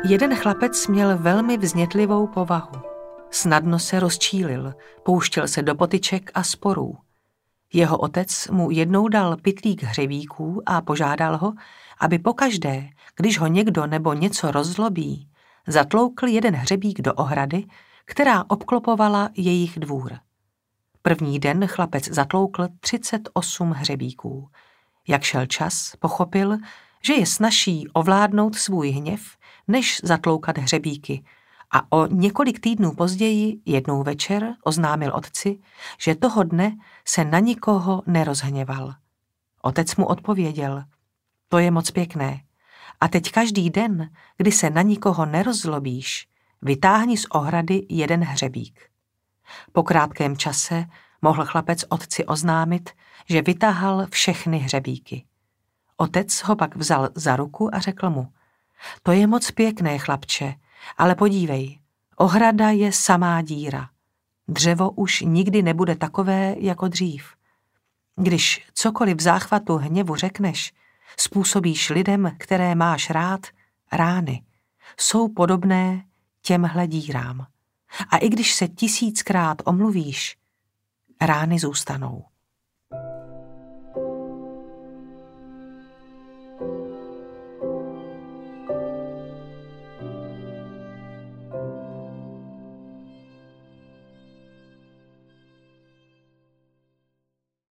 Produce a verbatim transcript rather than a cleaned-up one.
Jeden chlapec měl velmi vznětlivou povahu. Snadno se rozčílil, pouštěl se do potyček a sporů. Jeho otec mu jednou dal pytlík hřebíků a požádal ho, aby pokaždé, když ho někdo nebo něco rozzlobí, zatloukl jeden hřebík do ohrady, která obklopovala jejich dvůr. První den chlapec zatloukl třicet osm hřebíků. Jak šel čas, pochopil, že je snazší ovládnout svůj hněv, než zatloukat hřebíky, a o několik týdnů později jednou večer oznámil otci, že toho dne se na nikoho nerozhněval. Otec mu odpověděl: to je moc pěkné. A teď každý den, kdy se na nikoho nerozlobíš, vytáhni z ohrady jeden hřebík. Po krátkém čase mohl chlapec otci oznámit, že vytáhal všechny hřebíky. Otec ho pak vzal za ruku a řekl mu: to je moc pěkné, chlapče, ale podívej, ohrada je samá díra. Dřevo už nikdy nebude takové jako dřív. Když cokoliv v záchvatu hněvu řekneš, způsobíš lidem, které máš rád, rány. Jsou podobné těmhle dírám. A i když se tisíckrát omluvíš, rány zůstanou.